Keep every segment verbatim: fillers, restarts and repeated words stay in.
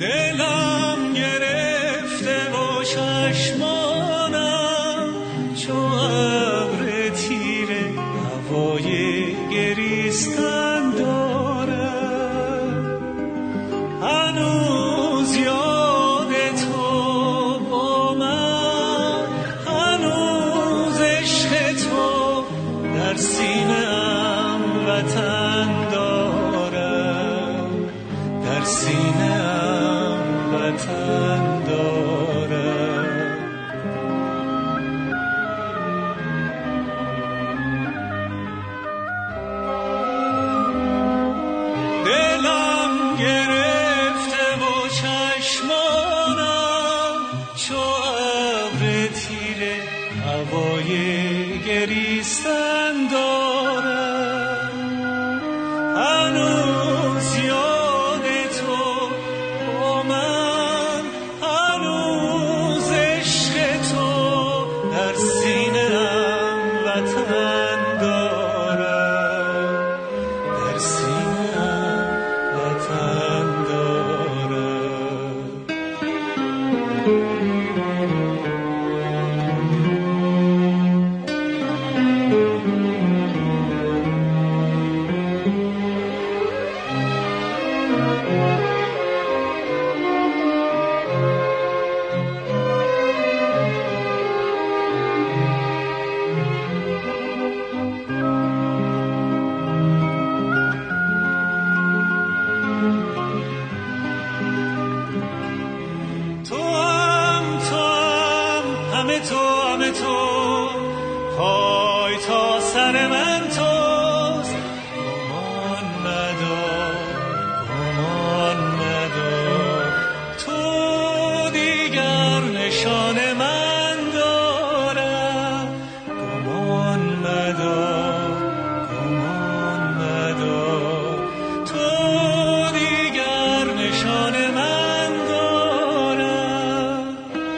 دلم گرفته و چشمانم چو ابر تیره هوای گریستن دارم. هنوز یاد تو با من، هنوز عشق تو در سینه‌ام وطن دارم، در سینه‌ام وطن دارم. دلم گرفته و چشمانم چو ابر تیره هوای گریستن دارم. هنوز یاد تو با من، هنوز عشق تو در سینه‌ام وطن دارم، در سینه‌ام وطن دارم. تو هم تو هم همه تو همه تو، پای تا سر من توست. گمان مدار گمان مدار، تو دیگر نشان من دارم. گمان مدار گمان مدار، تو دیگر نشان من دارم.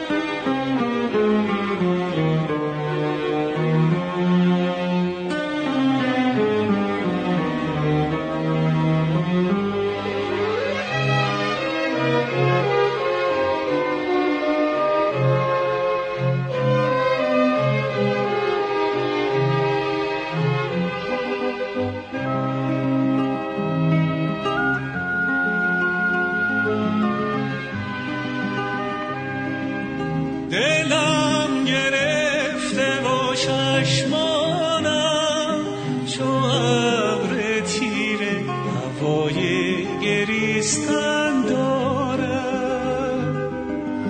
دلم گرفته و چشمانم چو ابر تیره هوای گریستن دارم.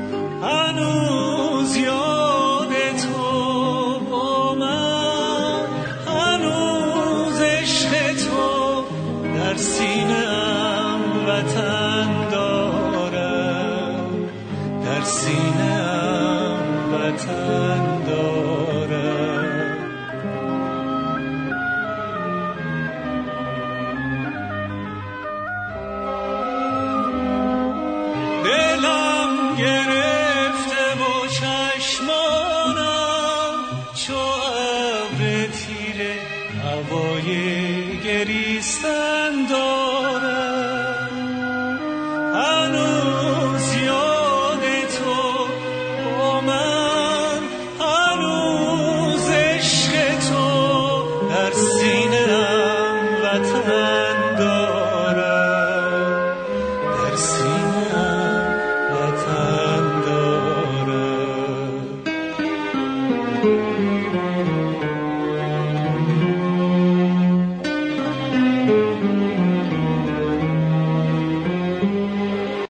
هنوز یاد تو با من، هنوز عشق تو در سینه‌ام وطن دارم، در سینه‌ام وطن دارم. دلم گرفته و چشمانم چو ابر تیره هوای گریستن دارم.